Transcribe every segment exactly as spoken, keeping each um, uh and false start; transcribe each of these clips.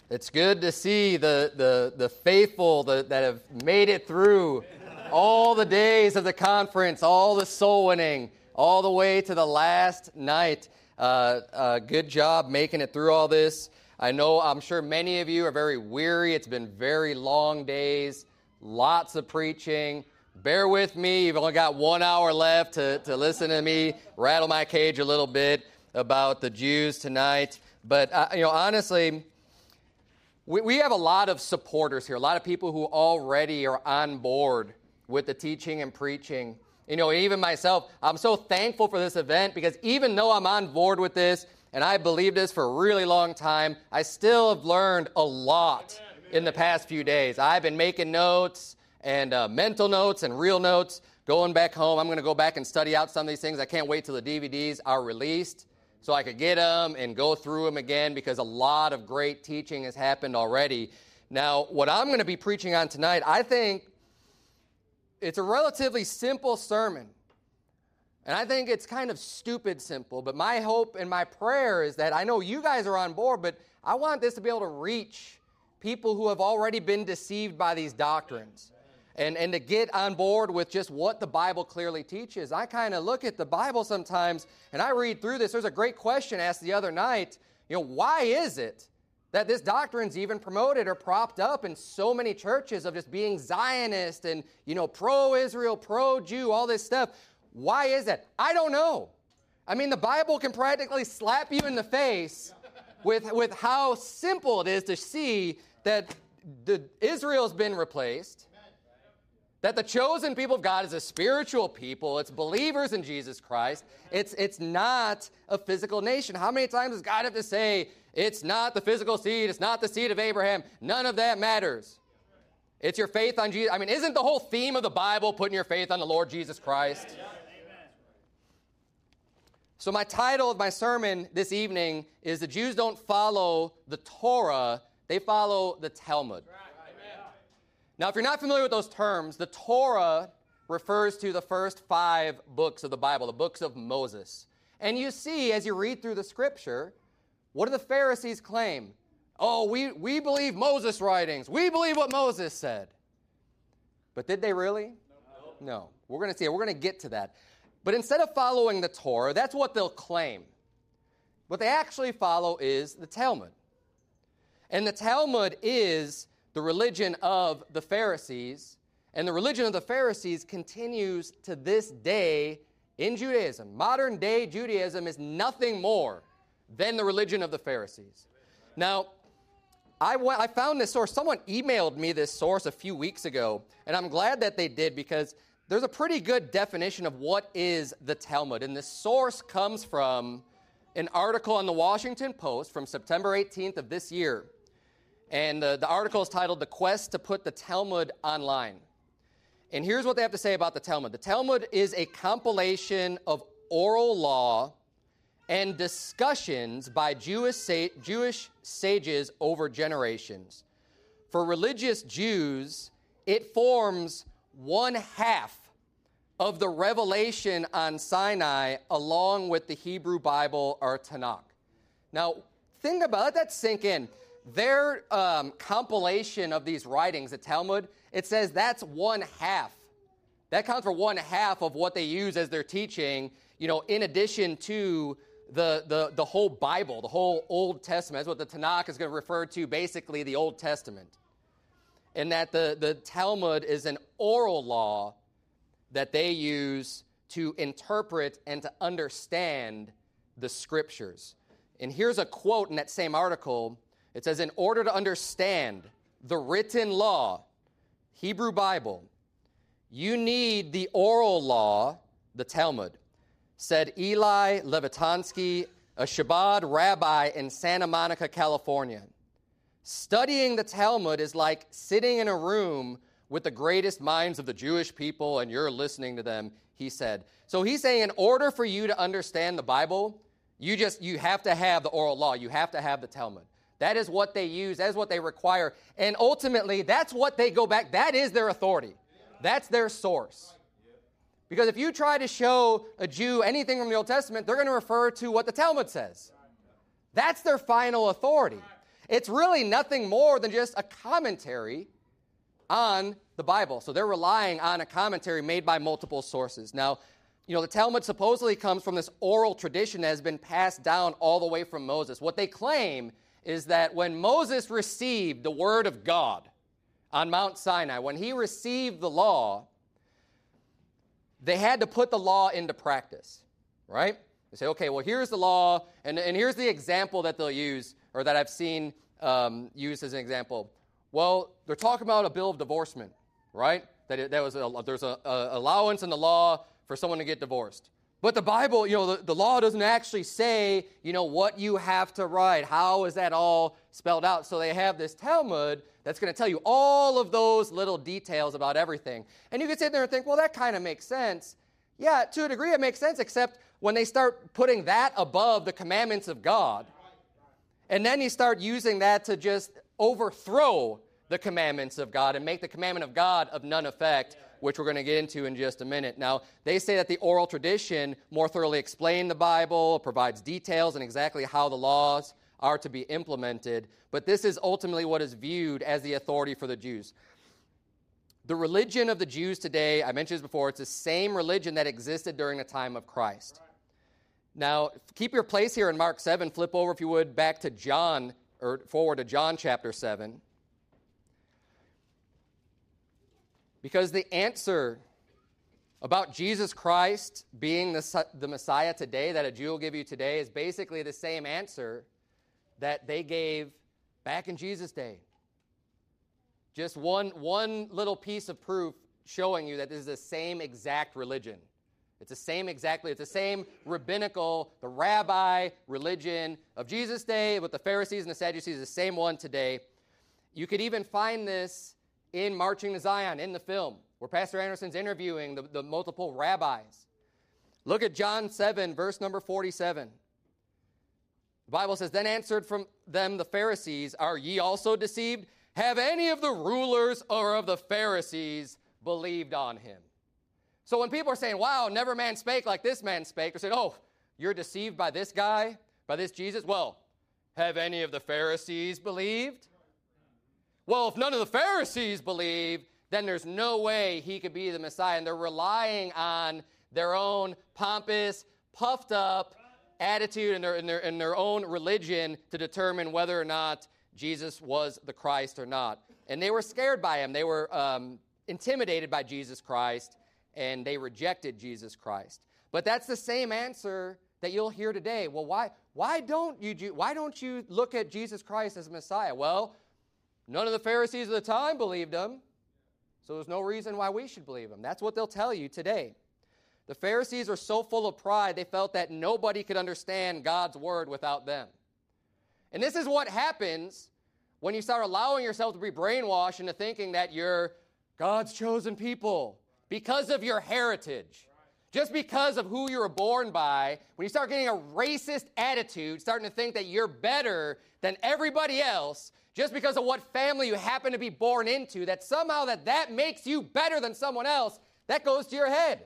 It's good to see the, the, the faithful that, that have made it through all the days of the conference, all the soul winning, all the way to the last night. Uh, uh, good job making it through all this. I know, I'm sure many of you are very weary. It's been very long days, lots of preaching. Bear with me. You've only got one hour left to, to listen to me rattle my cage a little bit about the Jews tonight. But, uh, you know, honestly, we, we have a lot of supporters here, a lot of people who already are on board with the teaching and preaching. You know, even myself, I'm so thankful for this event because even though I'm on board with this and I believe this for a really long time, I still have learned a lot in the past few days. I've been making notes and uh, mental notes and real notes going back home. I'm going to go back and study out some of these things. I can't wait till the D V Ds are released so I could get them and go through them again because a lot of great teaching has happened already. Now, what I'm going to be preaching on tonight, I think it's a relatively simple sermon. And I think it's kind of stupid simple. But my hope and my prayer is that I know you guys are on board, but I want this to be able to reach people who have already been deceived by these doctrines. And, and to get on board with just what the Bible clearly teaches. I kind of look at the Bible sometimes, and I read through this. There's a great question asked the other night. You know, why is it that this doctrine's even promoted or propped up in so many churches of just being Zionist and, you know, pro-Israel, pro-Jew, all this stuff? Why is that? I don't know. I mean, the Bible can practically slap you in the face with, with how simple it is to see that the, Israel's been replaced, that the chosen people of God is a spiritual people. It's believers in Jesus Christ. It's, it's not a physical nation. How many times does God have to say, it's not the physical seed, it's not the seed of Abraham, none of that matters. It's your faith on Jesus. I mean, isn't the whole theme of the Bible putting your faith on the Lord Jesus Christ? So my title of my sermon this evening is The Jews Don't Follow the Torah, They Follow the Talmud. Now, if you're not familiar with those terms, the Torah refers to the first five books of the Bible, the books of Moses. And you see, as you read through the Scripture, what do the Pharisees claim? Oh, we, we believe Moses' writings. We believe what Moses said. But did they really? No. No. We're going to see it. We're going to get to that. But instead of following the Torah, that's what they'll claim. What they actually follow is the Talmud. And the Talmud is the religion of the Pharisees, and the religion of the Pharisees continues to this day in Judaism. Modern day Judaism is nothing more than the religion of the Pharisees. Now, I, went, I found this source. Someone emailed me this source a few weeks ago, and I'm glad that they did because there's a pretty good definition of what is the Talmud. And this source comes from an article on the Washington Post from September eighteenth of this year. And uh, the article is titled, The Quest to Put the Talmud Online. And here's what they have to say about the Talmud. The Talmud is a compilation of oral law and discussions by Jewish, sa- Jewish sages over generations. For religious Jews, it forms one half of the revelation on Sinai along with the Hebrew Bible or Tanakh. Now, think about it. Let that sink in. Their um, compilation of these writings, the Talmud, it says that's one half. That counts for one half of what they use as their teaching, you know, in addition to the, the, the whole Bible, the whole Old Testament. That's what the Tanakh is going to refer to, basically the Old Testament. And that the, the Talmud is an oral law that they use to interpret and to understand the Scriptures. And here's a quote in that same article. It says, in order to understand the written law, Hebrew Bible, you need the oral law, the Talmud, said Eli Levitansky, a Chabad rabbi in Santa Monica, California. Studying the Talmud is like sitting in a room with the greatest minds of the Jewish people and you're listening to them, he said. So he's saying in order for you to understand the Bible, you just you have to have the oral law. You have to have the Talmud. That is what they use. That is what they require. And ultimately, that's what they go back. That is their authority. That's their source. Because if you try to show a Jew anything from the Old Testament, they're going to refer to what the Talmud says. That's their final authority. It's really nothing more than just a commentary on the Bible. So they're relying on a commentary made by multiple sources. Now, you know, the Talmud supposedly comes from this oral tradition that has been passed down all the way from Moses. What they claim is that when Moses received the word of God on Mount Sinai, when he received the law, they had to put the law into practice, right? They say, okay, well, here's the law, and, and here's the example that they'll use, or that I've seen um, used as an example. Well, they're talking about a bill of divorcement, right? That it, that was a, there's a, a allowance in the law for someone to get divorced. But the Bible, you know, the, the law doesn't actually say, you know, what you have to write. How is that all spelled out? So they have this Talmud that's going to tell you all of those little details about everything. And you could sit there and think, well, that kind of makes sense. Yeah, to a degree it makes sense, except when they start putting that above the commandments of God, and then you start using that to just overthrow the commandments of God and make the commandment of God of none effect, which we're going to get into in just a minute. Now, they say that the oral tradition more thoroughly explains the Bible, provides details on exactly how the laws are to be implemented, but this is ultimately what is viewed as the authority for the Jews. The religion of the Jews today, I mentioned this before, it's the same religion that existed during the time of Christ. Now, keep your place here in Mark seven. Flip over, if you would, back to John, or forward to John chapter seven. Because the answer about Jesus Christ being the, the Messiah today, that a Jew will give you today, is basically the same answer that they gave back in Jesus' day. Just one, one little piece of proof showing you that this is the same exact religion. It's the same exactly, it's the same rabbinical, the rabbi religion of Jesus' day with the Pharisees and the Sadducees, the same one today. You could even find this in Marching to Zion, in the film, where Pastor Anderson's interviewing the, the multiple rabbis. Look at John seven, verse number forty-seven. The Bible says, "Then answered from them the Pharisees, Are ye also deceived? Have any of the rulers or of the Pharisees believed on him?" So when people are saying, wow, never man spake like this man spake, they're saying, oh, you're deceived by this guy, by this Jesus? Well, have any of the Pharisees believed? Well, if none of the Pharisees believe, then there's no way he could be the Messiah. And they're relying on their own pompous, puffed up attitude and their, and their, and their own religion to determine whether or not Jesus was the Christ or not. And they were scared by him. They were um, intimidated by Jesus Christ, and they rejected Jesus Christ. But that's the same answer that you'll hear today. Well, why, why, don't you, why don't you look at Jesus Christ as Messiah? Well, none of the Pharisees at the time believed him, so there's no reason why we should believe him. That's what they'll tell you today. The Pharisees are so full of pride, they felt that nobody could understand God's word without them. And this is what happens when you start allowing yourself to be brainwashed into thinking that you're God's chosen people because of your heritage. Just because of who you were born by, when you start getting a racist attitude, starting to think that you're better than everybody else, just because of what family you happen to be born into, that somehow that, that makes you better than someone else, that goes to your head.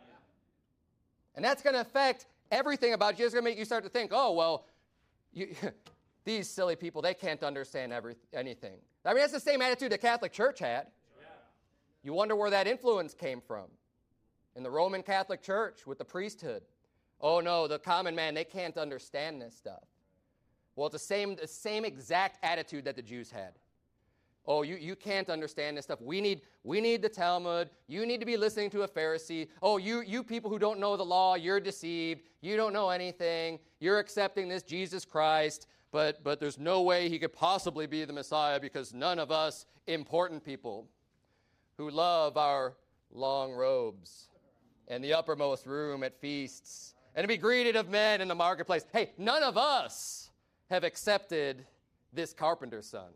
And that's going to affect everything about you. It's going to make you start to think, oh, well, you, these silly people, they can't understand every, anything. I mean, that's the same attitude the Catholic Church had. You wonder where that influence came from. In the Roman Catholic Church with the priesthood. Oh, no, the common man, they can't understand this stuff. Well, it's the same, the same exact attitude that the Jews had. Oh, you, you can't understand this stuff. We need, we need the Talmud. You need to be listening to a Pharisee. Oh, you, you people who don't know the law, you're deceived. You don't know anything. You're accepting this Jesus Christ, but, but there's no way he could possibly be the Messiah because none of us important people who love our long robes and the uppermost room at feasts and to be greeted of men in the marketplace. Hey, none of us have accepted this carpenter's son.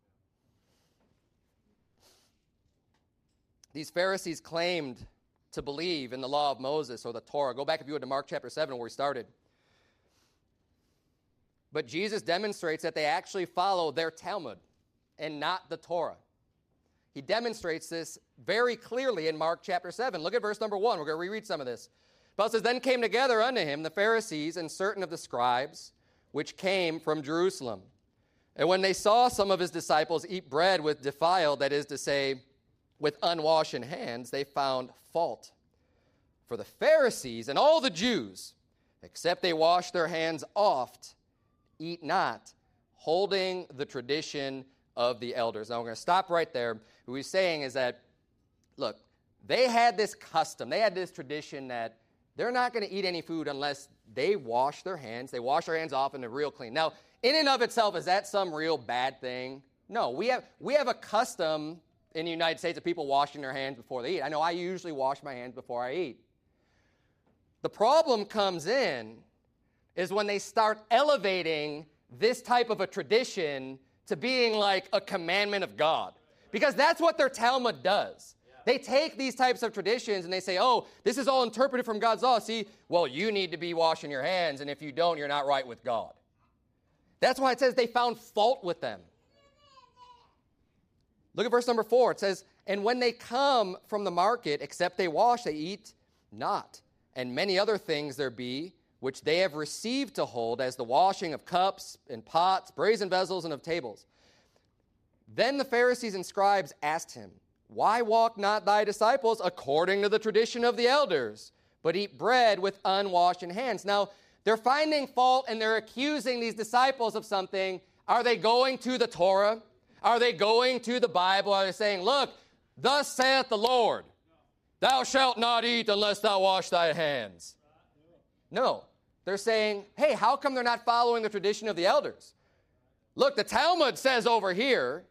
These Pharisees claimed to believe in the law of Moses or the Torah. Go back, if you would, to Mark chapter seven where we started. But Jesus demonstrates that they actually follow their Talmud and not the Torah. He demonstrates this very clearly in Mark chapter seven. Look at verse number one. We're going to reread some of this. Paul says, "Then came together unto him the Pharisees and certain of the scribes, which came from Jerusalem. And when they saw some of his disciples eat bread with defiled, that is to say, with unwashed hands, they found fault. For the Pharisees and all the Jews, except they wash their hands oft, eat not, holding the tradition of the elders. Now, we're going to stop right there. What he's saying is that, look, they had this custom, they had this tradition that they're not going to eat any food unless they wash their hands. They wash their hands off and they're real clean. Now, in and of itself, is that some real bad thing? No, we have we have a custom in the United States of people washing their hands before they eat. I know I usually wash my hands before I eat. The problem comes in is when they start elevating this type of a tradition to being like a commandment of God. Because that's what their Talmud does. They take these types of traditions and they say, oh, this is all interpreted from God's law. See, well, you need to be washing your hands, and if you don't, you're not right with God. That's why it says they found fault with them. Look at verse number four. It says, and when they come from the market, except they wash, they eat not. And many other things there be, which they have received to hold, as the washing of cups and pots, brazen vessels, and of tables. Then the Pharisees and scribes asked him, why walk not thy disciples according to the tradition of the elders, but eat bread with unwashed hands? Now, they're finding fault and they're accusing these disciples of something. Are they going to the Torah? Are they going to the Bible? Are they saying, look, thus saith the Lord, thou shalt not eat unless thou wash thy hands? No. They're saying, hey, how come they're not following the tradition of the elders? Look, the Talmud says over here,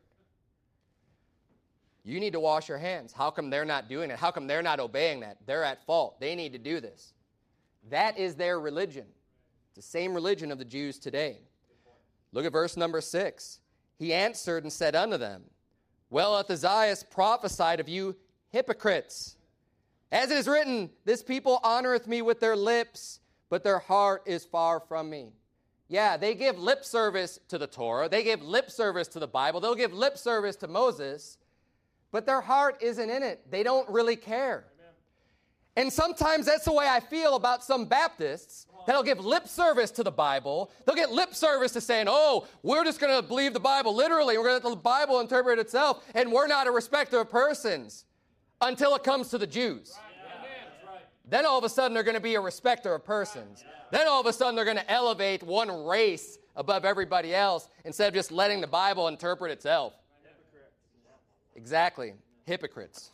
you need to wash your hands. How come they're not doing it? How come they're not obeying that? They're at fault. They need to do this. That is their religion. It's the same religion of the Jews today. Look at verse number six. He answered and said unto them, well hath Isaiah prophesied of you hypocrites. As it is written, this people honoreth me with their lips, but their heart is far from me. Yeah, they give lip service to the Torah. They give lip service to the Bible. They'll give lip service to Moses, but their heart isn't in it. They don't really care. Amen. And sometimes that's the way I feel about some Baptists that'll give lip service to the Bible. They'll get lip service to saying, oh, we're just going to believe the Bible literally. We're going to let the Bible interpret itself, and we're not a respecter of persons until it comes to the Jews. Right. Then all of a sudden they're going to be a respecter of persons. Then all of a sudden they're going to elevate one race above everybody else instead of just letting the Bible interpret itself. Exactly. Hypocrites.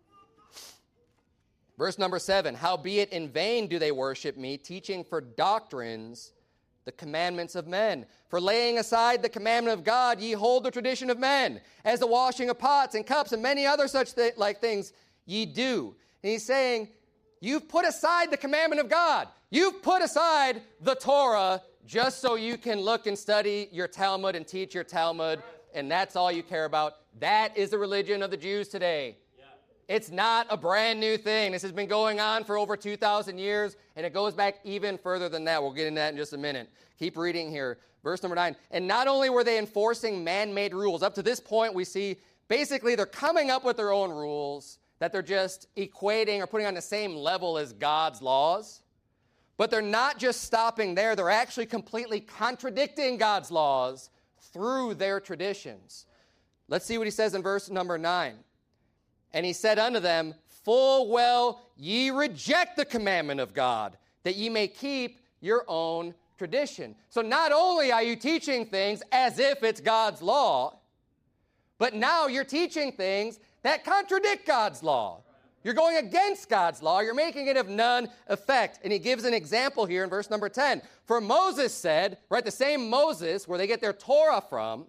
Verse number seven, howbeit in vain do they worship me, teaching for doctrines the commandments of men. For laying aside the commandment of God, ye hold the tradition of men, as the washing of pots and cups and many other such th- like things ye do. And he's saying, you've put aside the commandment of God. You've put aside the Torah just so you can look and study your Talmud and teach your Talmud, and that's all you care about. That is the religion of the Jews today. Yeah. It's not a brand new thing. This has been going on for over two thousand years, and it goes back even further than that. We'll get into that in just a minute. Keep reading here. Verse number nine. And not only were they enforcing man-made rules. Up to this point, we see basically they're coming up with their own rules that they're just equating or putting on the same level as God's laws. But they're not just stopping there. They're actually completely contradicting God's laws through their traditions. Let's see what he says in verse number nine. And he said unto them, full well ye reject the commandment of God, that ye may keep your own tradition. So not only are you teaching things as if it's God's law, but now you're teaching things that contradict God's law. You're going against God's law. You're making it of none effect. And he gives an example here in verse number ten. For Moses said, right, the same Moses where they get their Torah from,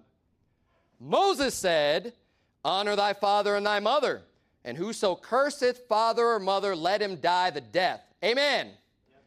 Moses said, honor thy father and thy mother, and whoso curseth father or mother, let him die the death. Amen. Yep.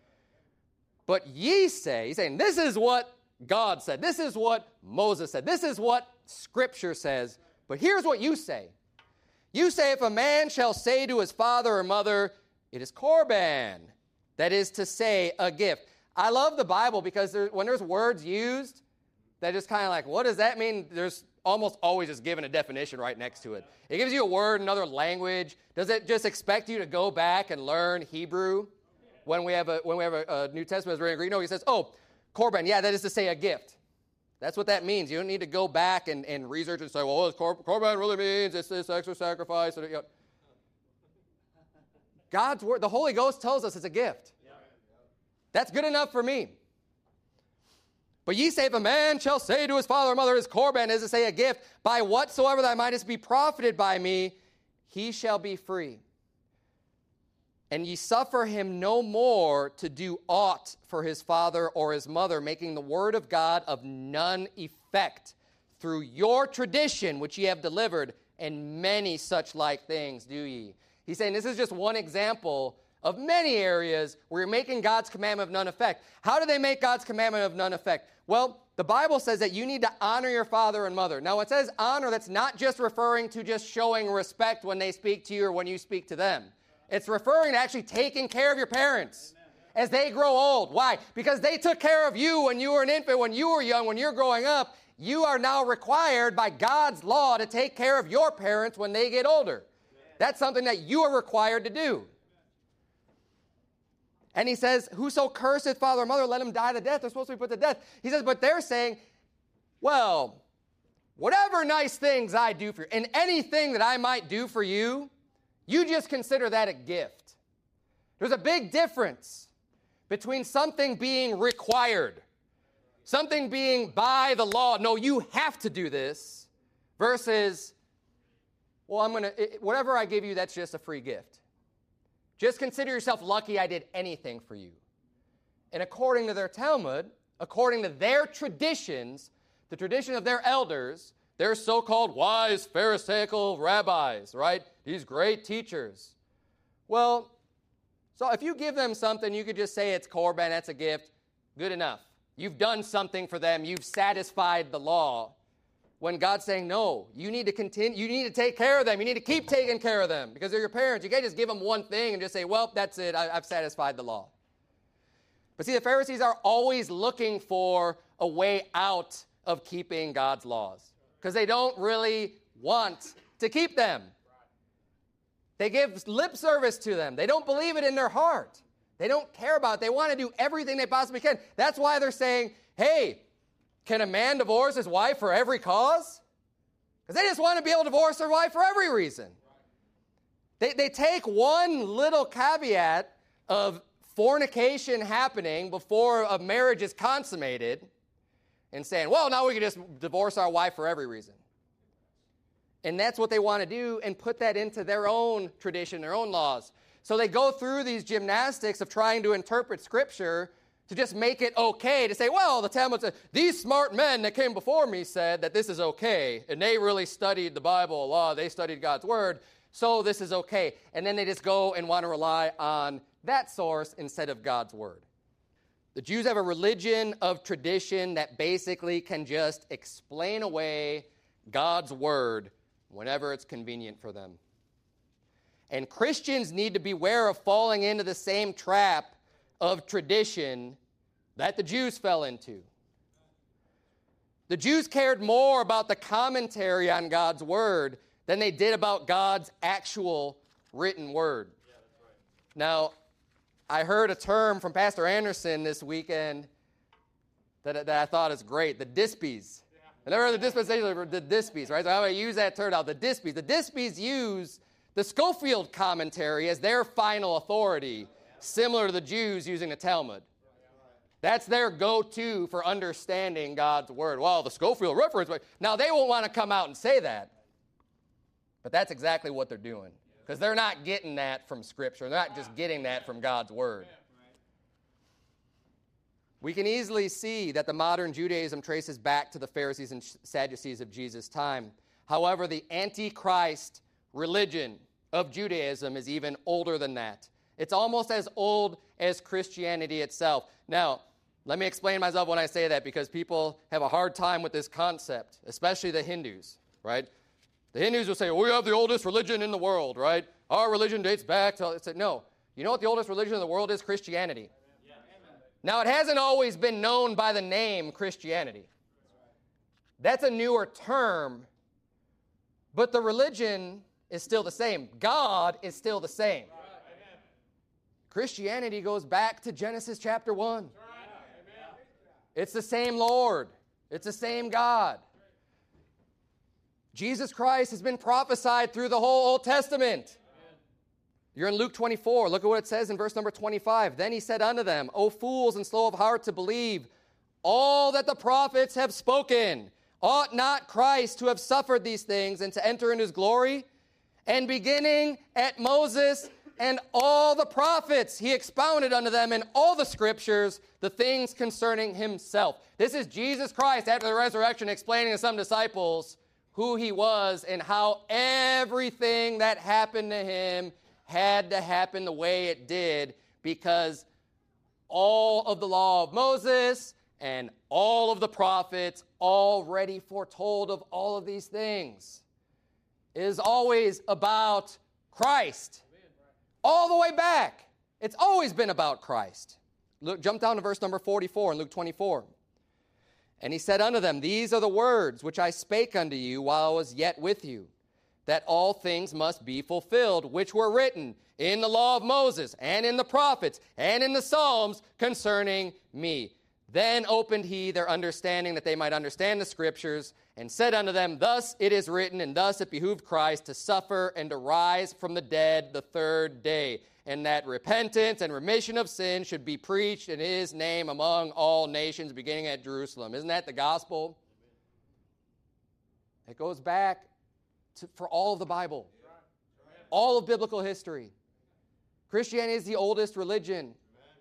But ye say, he's saying, this is what God said. This is what Moses said. This is what Scripture says. But here's what you say. You say, if a man shall say to his father or mother, it is korban, that is to say, a gift. I love the Bible because there, when there's words used, that just kind of like, what does that mean? There's almost always just given a definition right next to it. It gives you a word, another language. Does it just expect you to go back and learn Hebrew when we have a when we have a, a New Testament that's written in Greek? No, he says, oh, korban, yeah, that is to say a gift. That's what that means. You don't need to go back and, and research and say, well, what does cor- Corban really means? It's this extra sacrifice. You know. God's word, the Holy Ghost tells us it's a gift. That's good enough for me. But ye say, if a man shall say to his father or mother, his Corban is to say a gift, by whatsoever thou mightest be profited by me, he shall be free. And ye suffer him no more to do aught for his father or his mother, making the word of God of none effect through your tradition which ye have delivered, and many such like things do ye. He's saying this is just one example of many areas where you're making God's commandment of none effect. How do they make God's commandment of none effect? Well, the Bible says that you need to honor your father and mother. Now, it says honor, that's not just referring to just showing respect when they speak to you or when you speak to them. It's referring to actually taking care of your parents as they grow old. Why? Because they took care of you when you were an infant, when you were young, when you're growing up. You are now required by God's law to take care of your parents when they get older. That's something that you are required to do. And he says, whoso curseth father or mother, let him die the death. They're supposed to be put to death. He says, but they're saying, well, whatever nice things I do for you, and anything that I might do for you, you just consider that a gift. There's a big difference between something being required, something being by the law, no, you have to do this, versus, well, I'm going to, whatever I give you, that's just a free gift. Just consider yourself lucky I did anything for you. And according to their Talmud, according to their traditions, the tradition of their elders, their so-called wise Pharisaical rabbis, right? These great teachers. Well, so if you give them something, you could just say it's Corban, that's a gift. Good enough. You've done something for them. You've satisfied the law. When God's saying, no, you need to continue, you need to take care of them. You need to keep taking care of them because they're your parents. You can't just give them one thing and just say, well, that's it. I, I've satisfied the law. But see, the Pharisees are always looking for a way out of keeping God's laws because they don't really want to keep them. They give lip service to them. They don't believe it in their heart. They don't care about it. They want to do everything they possibly can. That's why they're saying, hey, can a man divorce his wife for every cause? Because they just want to be able to divorce their wife for every reason. They, they take one little caveat of fornication happening before a marriage is consummated and saying, well, now we can just divorce our wife for every reason. And that's what they want to do and put that into their own tradition, their own laws. So they go through these gymnastics of trying to interpret Scripture to just make it okay, to say, well, the Talmud said, these smart men that came before me said that this is okay, and they really studied the Bible, law, they studied God's Word, so this is okay. And then they just go and want to rely on that source instead of God's Word. The Jews have a religion of tradition that basically can just explain away God's Word whenever it's convenient for them. And Christians need to beware of falling into the same trap of tradition that the Jews fell into. The Jews cared more about the commentary on God's Word than they did about God's actual written Word. Yeah, that's right. Now, I heard a term from Pastor Anderson this weekend that, that I thought is great, the Dispies. Yeah. I never heard the dispensation, the Dispies, right? So I'm going to use that term now, the Dispies. The Dispies use the Scofield commentary as their final authority, similar to the Jews using the Talmud. That's their go-to for understanding God's Word. Well, the Scofield reference. Now, they won't want to come out and say that. But that's exactly what they're doing. Because they're not getting that from Scripture. They're not just getting that from God's Word. We can easily see that the modern Judaism traces back to the Pharisees and Sadducees of Jesus' time. However, the Antichrist religion of Judaism is even older than that. It's almost as old as Christianity itself. Now, let me explain myself when I say that because people have a hard time with this concept, especially the Hindus, right? The Hindus will say, well, we have the oldest religion in the world, right? Our religion dates back to... It's like, no. You know what the oldest religion in the world is? Christianity. Yeah. Now, it hasn't always been known by the name Christianity. That's a newer term, but the religion is still the same. God is still the same. Christianity goes back to Genesis chapter one. It's the same Lord. It's the same God. Jesus Christ has been prophesied through the whole Old Testament. You're in Luke twenty-four. Look at what it says in verse number twenty-five. Then he said unto them, O fools and slow of heart to believe all that the prophets have spoken. Ought not Christ to have suffered these things and to enter into his glory? And beginning at Moses and all the prophets, he expounded unto them in all the scriptures the things concerning himself. This is Jesus Christ after the resurrection explaining to some disciples who he was and how everything that happened to him had to happen the way it did, because all of the law of Moses and all of the prophets already foretold of all of these things. It is always about Christ. All the way back. It's always been about Christ. Look, jump down to verse number forty-four in Luke twenty-four. And he said unto them, These are the words which I spake unto you while I was yet with you, that all things must be fulfilled, which were written in the law of Moses, and in the prophets, and in the Psalms concerning me. Then opened he their understanding, that they might understand the scriptures, and said unto them, Thus it is written, and thus it behooved Christ to suffer and to rise from the dead the third day, and that repentance and remission of sin should be preached in his name among all nations, beginning at Jerusalem. Isn't that the gospel? It goes back to, for all of the Bible, all of biblical history. Christianity is the oldest religion.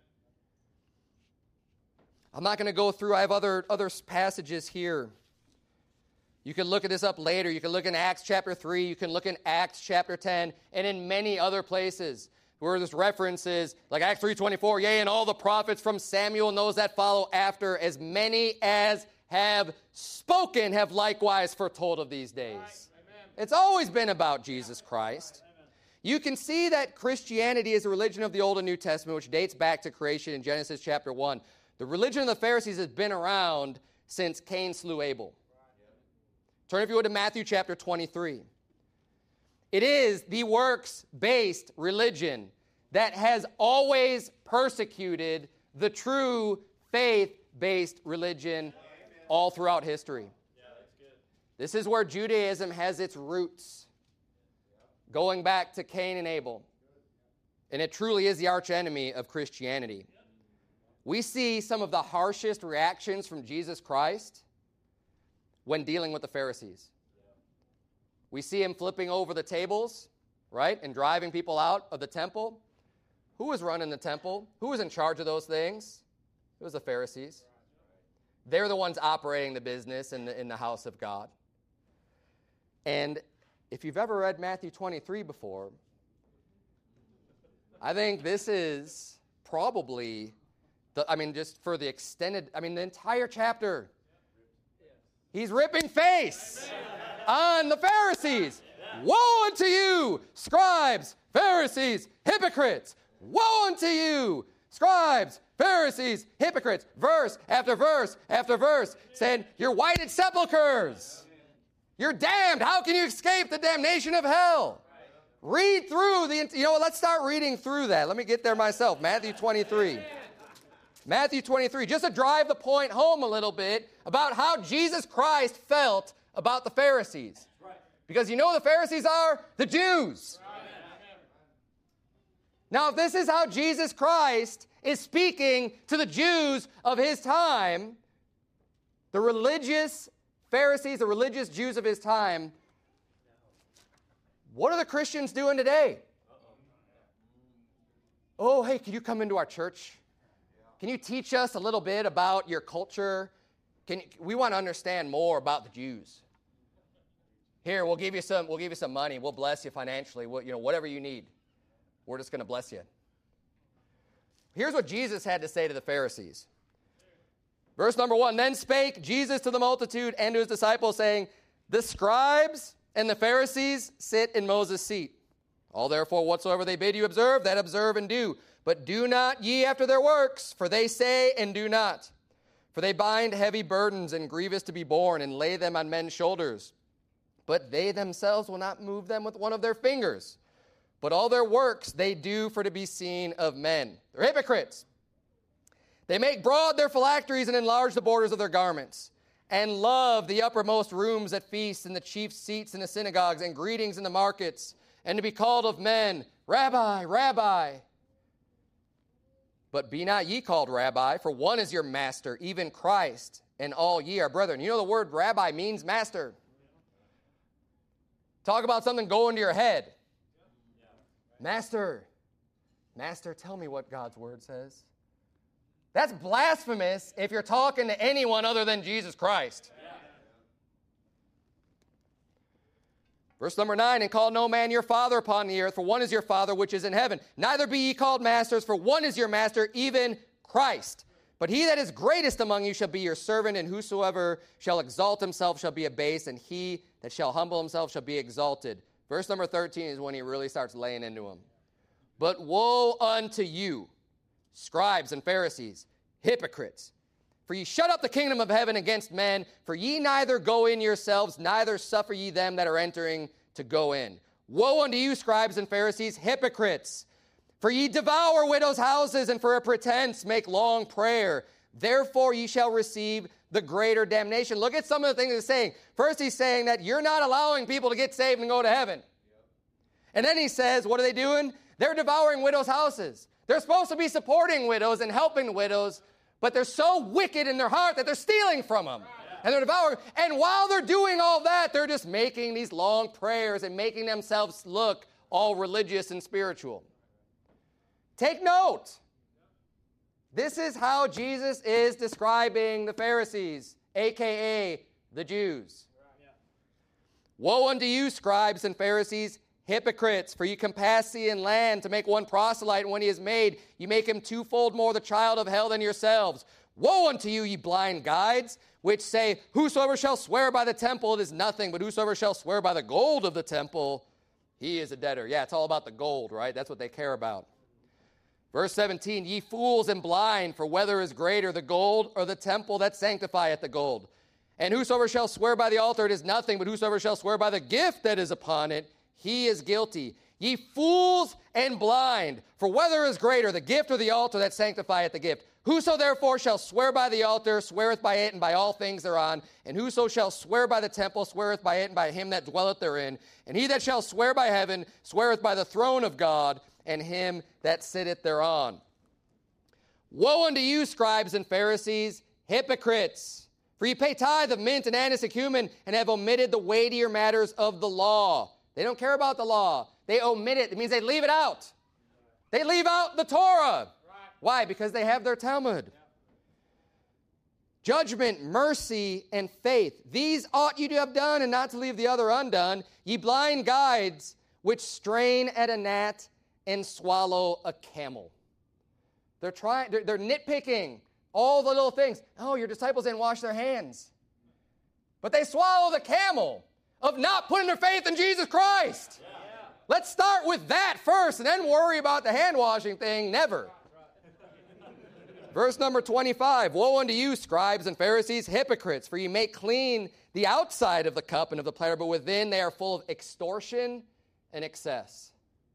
I'm not going to go through. I have other, other passages here. You can look at this up later. You can look in Acts chapter three. You can look in Acts chapter ten, and in many other places where there's references, like Acts three twenty-four, yea, and all the prophets from Samuel and those that follow after, as many as have spoken have likewise foretold of these days. Right. It's always been about Jesus Christ. Right. You can see that Christianity is a religion of the Old and New Testament, which dates back to creation in Genesis chapter one. The religion of the Pharisees has been around since Cain slew Abel. Turn, if you would, to Matthew chapter twenty-three. It is the works-based religion that has always persecuted the true faith-based religion all throughout history. This is where Judaism has its roots, going back to Cain and Abel. And it truly is the archenemy of Christianity. We see some of the harshest reactions from Jesus Christ when dealing with the Pharisees. We see him flipping over the tables, right, and driving people out of the temple. Who was running the temple? Who was in charge of those things? It was the Pharisees. They're the ones operating the business in the, in the house of God. And if you've ever read Matthew twenty-three before, I think this is probably, the, I mean, just for the extended, I mean, the entire chapter, he's ripping face on the Pharisees. Woe unto you, scribes, Pharisees, hypocrites. Woe unto you, scribes, Pharisees, hypocrites. Verse after verse after verse, saying, you're whited sepulchres. You're damned. How can you escape the damnation of hell? Read through the, you know what, let's start reading through that. Let me get there myself. Matthew twenty-three. Matthew twenty-three, just to drive the point home a little bit about how Jesus Christ felt about the Pharisees. Because you know who the Pharisees are? The Jews. Now, if this is how Jesus Christ is speaking to the Jews of his time, the religious Pharisees, the religious Jews of his time, what are the Christians doing today? Oh, hey, can you come into our church? Can you teach us a little bit about your culture? Can you, we want to understand more about the Jews. Here, we'll give you some. We'll give you some money. We'll bless you financially. We'll, you know, whatever you need, we're just going to bless you. Here's what Jesus had to say to the Pharisees. Verse number one. Then spake Jesus to the multitude and to his disciples, saying, the scribes and the Pharisees sit in Moses' seat. All therefore whatsoever they bid you observe, that observe and do. But do not ye after their works, for they say and do not. For they bind heavy burdens and grievous to be borne, and lay them on men's shoulders. But they themselves will not move them with one of their fingers. But all their works they do for to be seen of men. They're hypocrites. They make broad their phylacteries and enlarge the borders of their garments. and love the uppermost rooms at feasts and the chief seats in the synagogues and greetings in the markets, and to be called of men, Rabbi, Rabbi. But be not ye called Rabbi, for one is your master, even Christ, and all ye are brethren. You know the word Rabbi means master. Talk about something going to your head. Master, Master, tell me what God's word says. That's blasphemous if you're talking to anyone other than Jesus Christ. Verse number nine, and call no man your father upon the earth, for one is your Father which is in heaven. Neither be ye called masters, for one is your master, even Christ. But he that is greatest among you shall be your servant, and whosoever shall exalt himself shall be abased, and he that shall humble himself shall be exalted. Verse number thirteen is when he really starts laying into him. But woe unto you, scribes and Pharisees, hypocrites! For ye shut up the kingdom of heaven against men, for ye neither go in yourselves, neither suffer ye them that are entering to go in. Woe unto you, scribes and Pharisees, hypocrites! For ye devour widows' houses, and for a pretense make long prayer. Therefore ye shall receive the greater damnation. Look at some of the things he's saying. First he's saying that you're not allowing people to get saved and go to heaven. And then he says, what are they doing? They're devouring widows' houses. They're supposed to be supporting widows and helping widows, but they're so wicked in their heart that they're stealing from them. And they're devouring. And while they're doing all that, they're just making these long prayers and making themselves look all religious and spiritual. Take note. This is how Jesus is describing the Pharisees, a k a the Jews. Woe unto you, scribes and Pharisees, hypocrites, for ye compass sea and land to make one proselyte, and when he is made, ye make him twofold more the child of hell than yourselves. Woe unto you, ye blind guides, which say, whosoever shall swear by the temple, it is nothing, but whosoever shall swear by the gold of the temple, he is a debtor. Yeah, it's all about the gold, right? That's what they care about. Verse seventeen, ye fools and blind, for whether is greater, the gold or the temple that sanctifieth the gold? And whosoever shall swear by the altar, it is nothing, but whosoever shall swear by the gift that is upon it, he is guilty. Ye fools and blind, for whether is greater, the gift or the altar that sanctifieth the gift? Whoso therefore shall swear by the altar, sweareth by it and by all things thereon. And whoso shall swear by the temple, sweareth by it and by him that dwelleth therein. And he that shall swear by heaven, sweareth by the throne of God, and him that sitteth thereon. Woe unto you, scribes and Pharisees, hypocrites! For ye pay tithe of mint and anise and cumin, and have omitted the weightier matters of the law. They don't care about the law. They omit it. It means they leave it out. They leave out the Torah. Why? Because they have their Talmud. Judgment, mercy, and faith. These ought you to have done, and not to leave the other undone. Ye blind guides, which strain at a gnat and swallow a camel. They're trying. They're, they're nitpicking all the little things. Oh, your disciples didn't wash their hands, but they swallow the camel of not putting their faith in Jesus Christ. Yeah. Let's start with that first, and then worry about the hand washing thing. Never. Verse number twenty-five, woe unto you, scribes and Pharisees, hypocrites, for ye make clean the outside of the cup and of the platter, but within they are full of extortion and excess.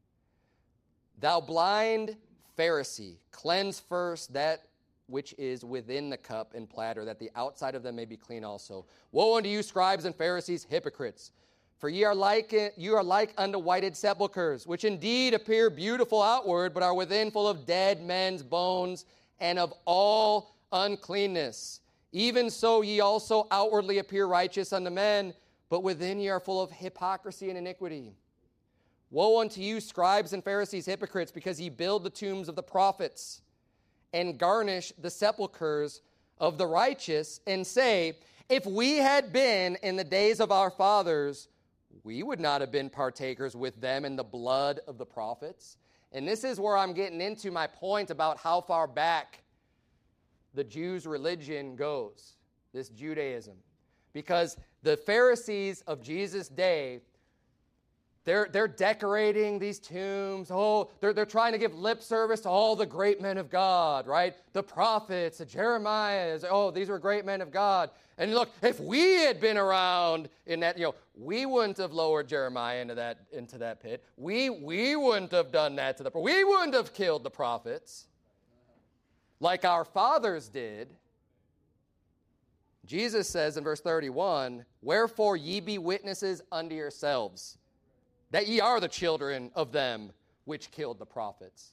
Thou blind Pharisee, cleanse first that which is within the cup and platter, that the outside of them may be clean also. Woe unto you, scribes and Pharisees, hypocrites! For ye are like you are like unto whited sepulchres, which indeed appear beautiful outward, but are within full of dead men's bones and of all uncleanness. Even so ye also outwardly appear righteous unto men, but within ye are full of hypocrisy and iniquity. Woe unto you, scribes and Pharisees, hypocrites, because ye build the tombs of the prophets and garnish the sepulchres of the righteous, and say, if we had been in the days of our fathers, we would not have been partakers with them in the blood of the prophets. And this is where I'm getting into my point about how far back the Jews' religion goes, this Judaism. Because the Pharisees of Jesus' day, They're, they're decorating these tombs. Oh, they're, they're trying to give lip service to all the great men of God, right? The prophets, the Jeremiahs. Oh, these were great men of God. And look, if we had been around in that, you know, we wouldn't have lowered Jeremiah into that, into that pit. We, we wouldn't have done that to the prophets. We wouldn't have killed the prophets like our fathers did. Jesus says in verse thirty-one, wherefore ye be witnesses unto yourselves, that ye are the children of them which killed the prophets.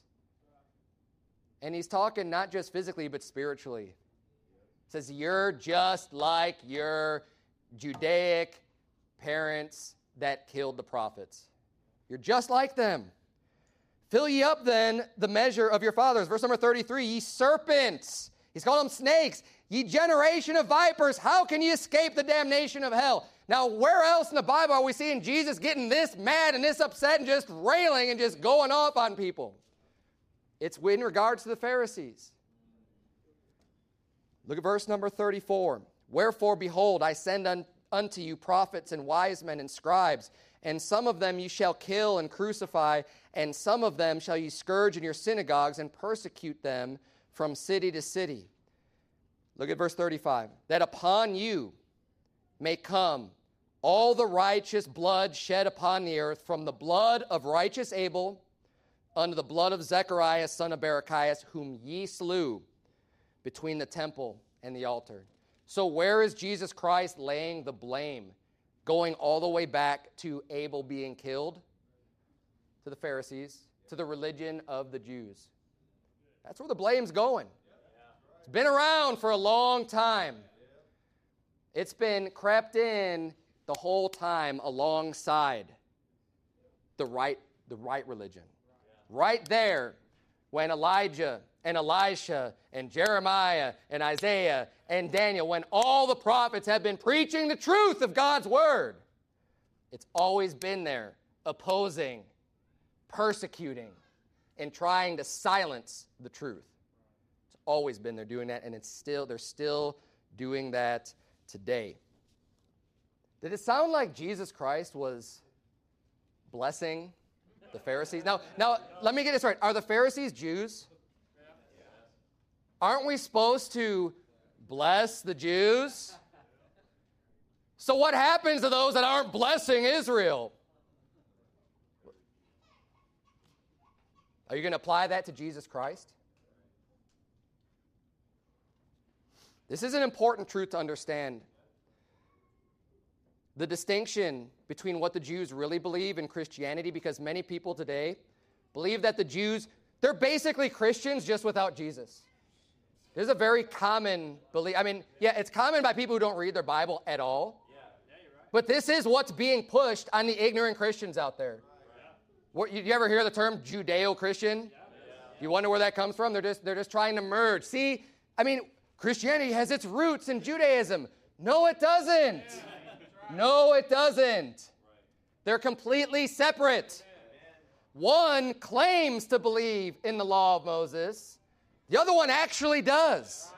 And he's talking not just physically, but spiritually. He says, you're just like your Judaic parents that killed the prophets. You're just like them. Fill ye up then the measure of your fathers. Verse number thirty-three, ye serpents. He's calling them snakes. Ye generation of vipers, how can ye escape the damnation of hell? Now, where else in the Bible are we seeing Jesus getting this mad and this upset and just railing and just going off on people? It's in regards to the Pharisees. Look at verse number thirty-four. Wherefore, behold, I send un- unto you prophets and wise men and scribes, and some of them you shall kill and crucify, and some of them shall you scourge in your synagogues and persecute them from city to city. Look at verse thirty-five. That upon you may come all the righteous blood shed upon the earth, from the blood of righteous Abel unto the blood of Zechariah, son of Barachias, whom ye slew between the temple and the altar. So where is Jesus Christ laying the blame? Going all the way back to Abel being killed? To the Pharisees, to the religion of the Jews. That's where the blame's going. It's been around for a long time. It's been crept in the whole time alongside the right, the right religion. Right there, when Elijah and Elisha and Jeremiah and Isaiah and Daniel, when all the prophets have been preaching the truth of God's word, it's always been there, opposing, persecuting, and trying to silence the truth. It's always been there doing that, and it's still they're still doing that today. Did it sound like Jesus Christ was blessing the Pharisees? Now, now let me get this right. Are the Pharisees Jews? Aren't we supposed to bless the Jews? So what happens to those that aren't blessing Israel? Are you going to apply that to Jesus Christ? This is an important truth to understand. The distinction between what the Jews really believe in Christianity, because many people today believe that the Jews, they're basically Christians just without Jesus. This is a very common belief. I mean, yeah, it's common by people who don't read their Bible at all. Yeah. Yeah, you're right. But this is what's being pushed on the ignorant Christians out there. Yeah. What, you, you ever hear the term Judeo-Christian? Yeah. Yeah. You wonder where that comes from? They're just, they're just trying to merge. See, I mean, Christianity has its roots in Judaism. No, it doesn't. Yeah. No, it doesn't. They're completely separate. One claims to believe in the law of Moses. The other one actually does.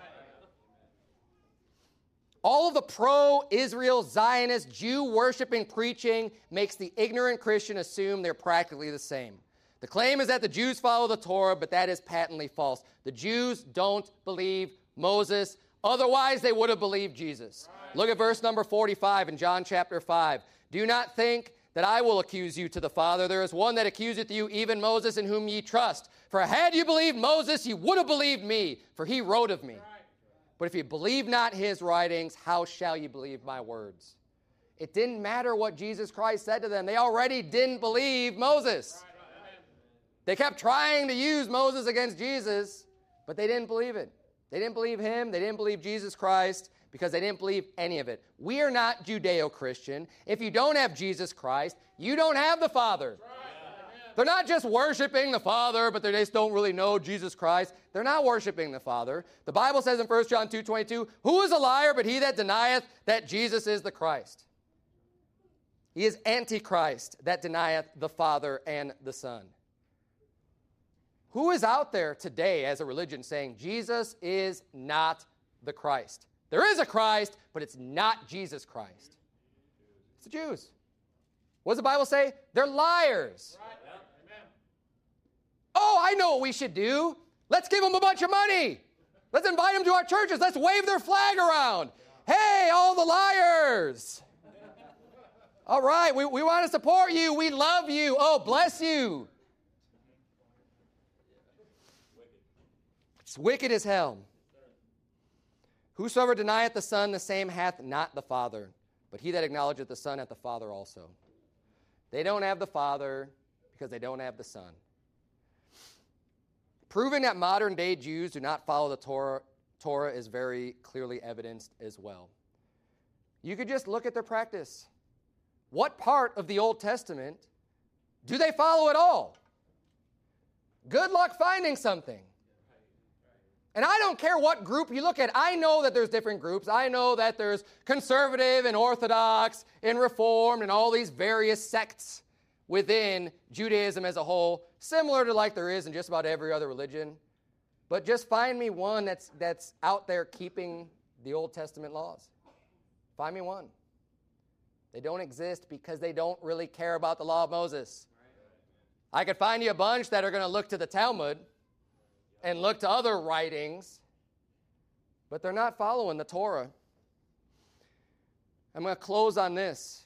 All of the pro-Israel, Zionist, Jew-worshiping preaching makes the ignorant Christian assume they're practically the same. The claim is that the Jews follow the Torah, but that is patently false. The Jews don't believe Moses. Otherwise, they would have believed Jesus. Look at verse number forty-five in John chapter five. Do not think that I will accuse you to the Father. There is one that accuseth you, even Moses, in whom ye trust. For had you believed Moses, ye would have believed me, for he wrote of me. But if you believe not his writings, how shall you believe my words? It didn't matter what Jesus Christ said to them. They already didn't believe Moses. They kept trying to use Moses against Jesus, but they didn't believe it. They didn't believe him. They didn't believe Jesus Christ, because they didn't believe any of it. We are not Judeo-Christian. If you don't have Jesus Christ, you don't have the Father. Right. They're not just worshiping the Father, but they just don't really know Jesus Christ. They're not worshiping the Father. The Bible says in First John two twenty-two, who is a liar but he that denieth that Jesus is the Christ? He is Antichrist that denieth the Father and the Son. Who is out there today as a religion saying Jesus is not the Christ? There is a Christ, but it's not Jesus Christ. It's the Jews. What does the Bible say? They're liars. Right. Yeah. Oh, I know what we should do. Let's give them a bunch of money. Let's invite them to our churches. Let's wave their flag around. Hey, all the liars. All right, we, we want to support you. We love you. Oh, bless you. It's wicked as hell. Whosoever denieth the Son, the same hath not the Father. But he that acknowledgeth the Son hath the Father also. They don't have the Father because they don't have the Son. Proving that modern-day Jews do not follow the Torah, Torah is very clearly evidenced as well. You could just look at their practice. What part of the Old Testament do they follow at all? Good luck finding something. And I don't care what group you look at. I know that there's different groups. I know that there's conservative and Orthodox and Reformed and all these various sects within Judaism as a whole, similar to like there is in just about every other religion. But just find me one that's that's out there keeping the Old Testament laws. Find me one. They don't exist because they don't really care about the law of Moses. I could find you a bunch that are going to look to the Talmud and look to other writings, but they're not following the Torah. I'm going to close on this.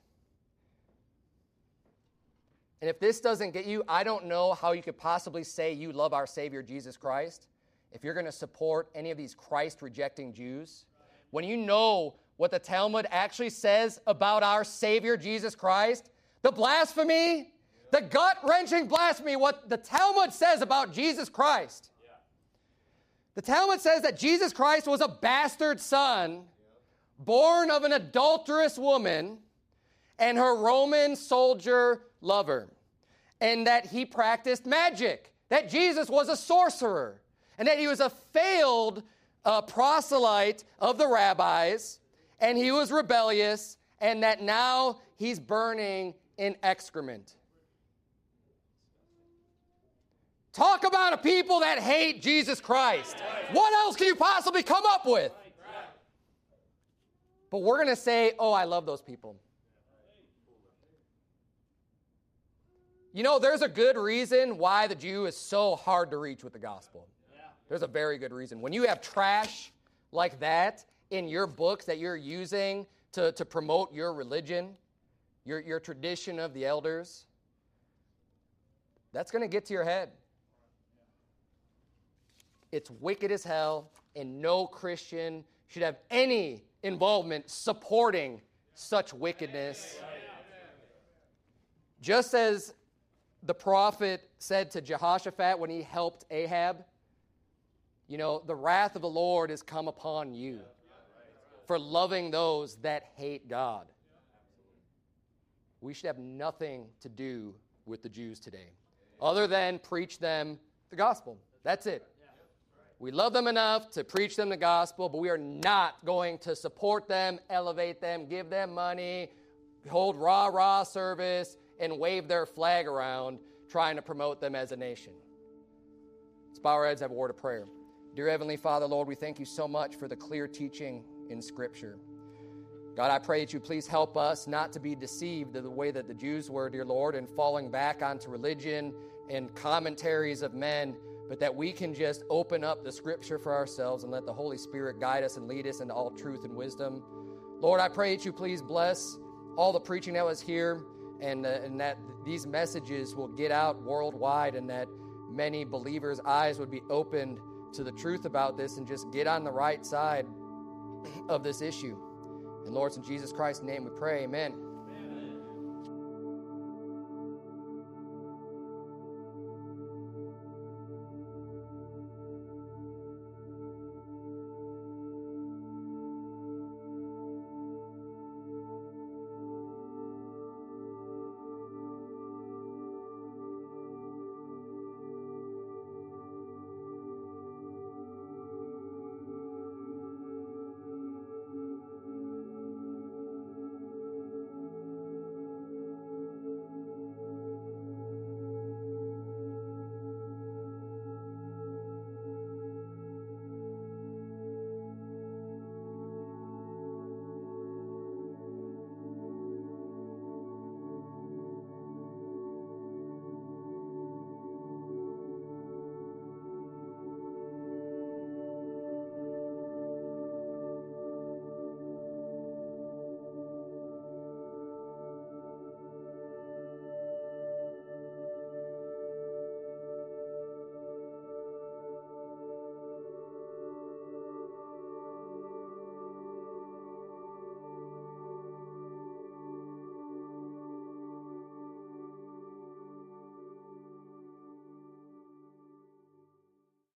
And if this doesn't get you, I don't know how you could possibly say you love our Savior Jesus Christ if you're going to support any of these Christ-rejecting Jews. When you know what the Talmud actually says about our Savior Jesus Christ, the blasphemy, the gut-wrenching blasphemy, what the Talmud says about Jesus Christ. The Talmud says that Jesus Christ was a bastard son, born of an adulterous woman and her Roman soldier lover, and that he practiced magic, that Jesus was a sorcerer, and that he was a failed uh, proselyte of the rabbis, and he was rebellious, and that now he's burning in excrement. Talk about a people that hate Jesus Christ. What else can you possibly come up with? But we're going to say, oh, I love those people. You know, there's a good reason why the Jew is so hard to reach with the gospel. There's a very good reason. When you have trash like that in your books that you're using to, to promote your religion, your, your tradition of the elders, that's going to get to your head. It's wicked as hell, and no Christian should have any involvement supporting such wickedness. Just as the prophet said to Jehoshaphat when he helped Ahab, you know, the wrath of the Lord is come upon you for loving those that hate God. We should have nothing to do with the Jews today other than preach them the gospel. That's it. We love them enough to preach them the gospel, but we are not going to support them, elevate them, give them money, hold rah-rah service, and wave their flag around trying to promote them as a nation. Let's bow our heads, have a word of prayer. Dear Heavenly Father, Lord, we thank you so much for the clear teaching in Scripture. God, I pray that you please help us not to be deceived the way that the Jews were, dear Lord, and falling back onto religion and commentaries of men, but that we can just open up the Scripture for ourselves and let the Holy Spirit guide us and lead us into all truth and wisdom. Lord, I pray that you please bless all the preaching that was here, and, uh, and that these messages will get out worldwide, and that many believers' eyes would be opened to the truth about this and just get on the right side of this issue. And Lord, in Jesus Christ's name we pray, amen.